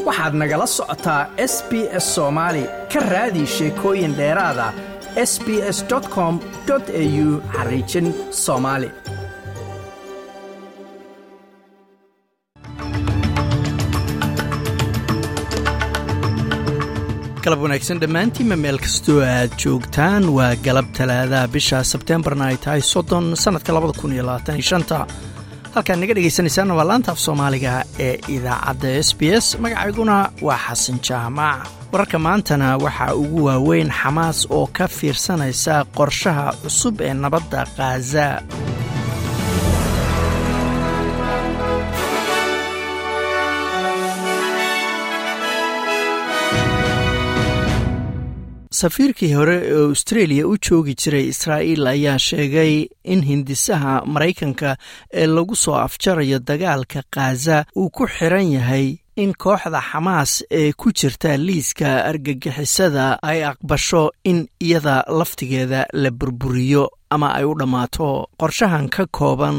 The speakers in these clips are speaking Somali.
waxaad nagala socotaa SBS Soomaali ka raadi sheekooyin dheeraada sbs.com.au/Somali. galab wanaagsan dhammaantiinma meel kastoo aad joogtaan waa galab talaadaha bisha sebteembarna ay tahay 30 sannadka 2025 halkaan naga dhegaysanaysaana waa laanta af soomaaliga ee idaacadda SBS magacayguna waa xasan jaamac wararka maantana waxaa ugu waaweyn xamaas oo ka fiirsanaysa qorshaha cusub ee nabadda Gaza. safiirkii hore ee Australia u joogi jiray Israa'iil ayaa sheegay in hindisaha Mareykanka ee lagu soo afjarayo dagaalka Gaza uu ku xiran yahay in kooxda Xamaas ee ku jirta liiska argagixisada ay aqbasho in iyada laftigeeda la burburiyo ama ay u dhammaato. qorshahan ka kooban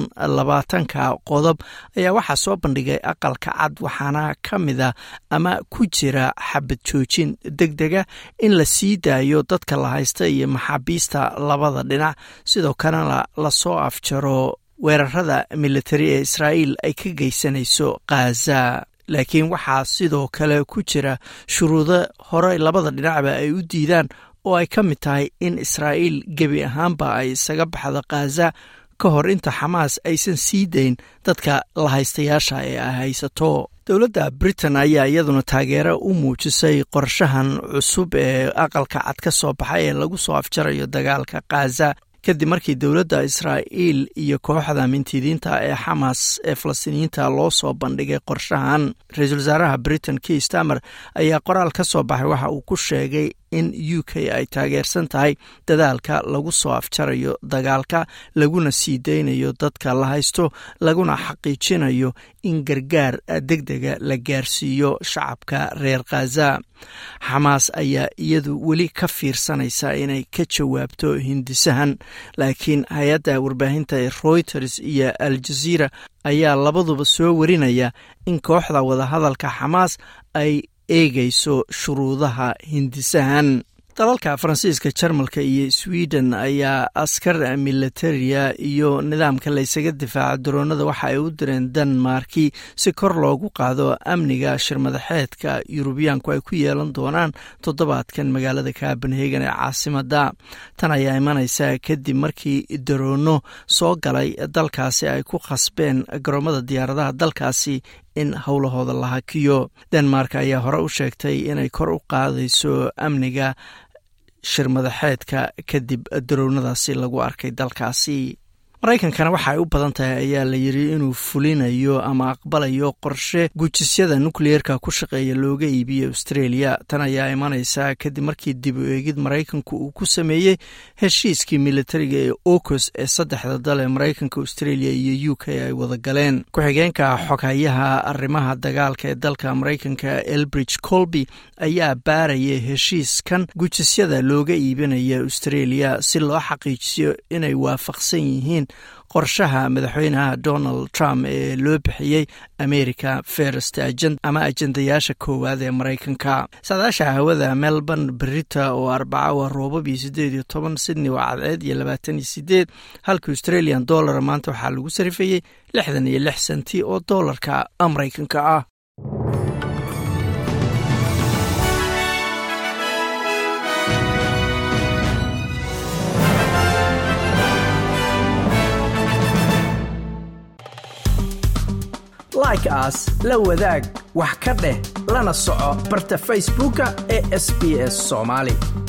20 qodob ayaa waxaa soo bandhigay aqalka cad waxaana ka mida ama ku jira xabad joojin degdega in la sii daayo dadka la haysta iyo maxaabiista labada dhinac sidoo kalena la soo afjaro weerarada militari ee Israa'iil ay ka geysanayso Gaza. laakiin waxaa sidoo kale ku jira shuruudo hore labada dhinacba ay u diidaan oo ay ka mid tahay in Israa'iil gebi ahaanba ay isaga baxdo Gaza ka hor inta Xamaas aysan sii dayn dadka la haystayaasha ee ay haysato. dowladda Britain ayaa iyaduna taageero u muujisay qorshahan cusub ee aqalka cad ka soo baxay ee lagu soo afjarayo dagaalka Gaza kadib markii dowladda Israa'iil iyo kooxda mintidiinta ee Xamaas ee Falastiiniyiinta loo soo bandhigay qorshahan. Ra'iisul Wasaaraha Britain Keir Starmer ayaa qoraal ka soo baxay waxa uu ku sheegay in UK ay taageersan tahay dadaalka lagu soo afjarayo dagaalka laguna sii deynayo dadka la haysto laguna xaqiijinayo in gargaar degdega la gaarsiiyo shacabka reer Gaza. Xamaas ayaa iyadu weli ka fiirsanaysa inay ka jawaabto hindisahan laakiin hay'adda warbaahinta ee Reuters iyo Al Jazeera ayaa labaduba soo warinaya in kooxda wadahadalka Xamaas ay eegayso shuruudaha hindisahan. dalalka Faransiiska, Jarmalka iyo Sweden ayaa askar militariya iyo nidaamka la isaga difaaca droonada waxa ay u direen Denmarki si kor loogu qaado amniga shirmadaxeedka Yurubiyaanku ay ku yeelan doonaan toddobaadkan magaalada Copenhagen ee caasimadda. tan ayaa imanaysa kadib markii droono soo galay dalkaasi ay ku khasbeen garoomada diyaaradaha dalkaasi in howlahooda la hakiyo. Denmark ayaa hore u sheegtay inay kor u qaadayso amniga shirmadaxeedka kadib droonadaasi lagu arkay dalkaasi. Mareykankana waxa ay u badan tahay ayaa la yiri inuu fulinayo ama aqbalayo qorshe gujisyada nukliyeerka ku shaqeeya looga iibiyo Australia. tan ayaa imanaysa kadib markii dib u eegid Mareykanku uu ku sameeyay heshiiskii militariga ee AUKUS ee saddexda dal ee Mareykanka, Australia iyo UK ay wada galeen. ku-xigeenka xoghayaha arrimaha dagaalka ee dalka Mareykanka Elbridge Colby ayaa baarayay heshiiskan gujisyada looga iibinayo Australia si loo xaqiijiyo inay waafaqsan yihiin qorshaha madaxweynaha Donald Trump ee loo bixiyay America First Agenda ama ajendayaasha koowaad ee Mareykanka. saadaasha hawada Melbourne berita oo Arbaca waa roobab 18, Sydney waa cadceed iyo 28, halka Australian dollar maanta waxaa lagu sarifayay 66 senti oo dollarka Mareykanka ah. like us la wadaag wax ka dheh lana soco barta Facebooka ee SBS Somali.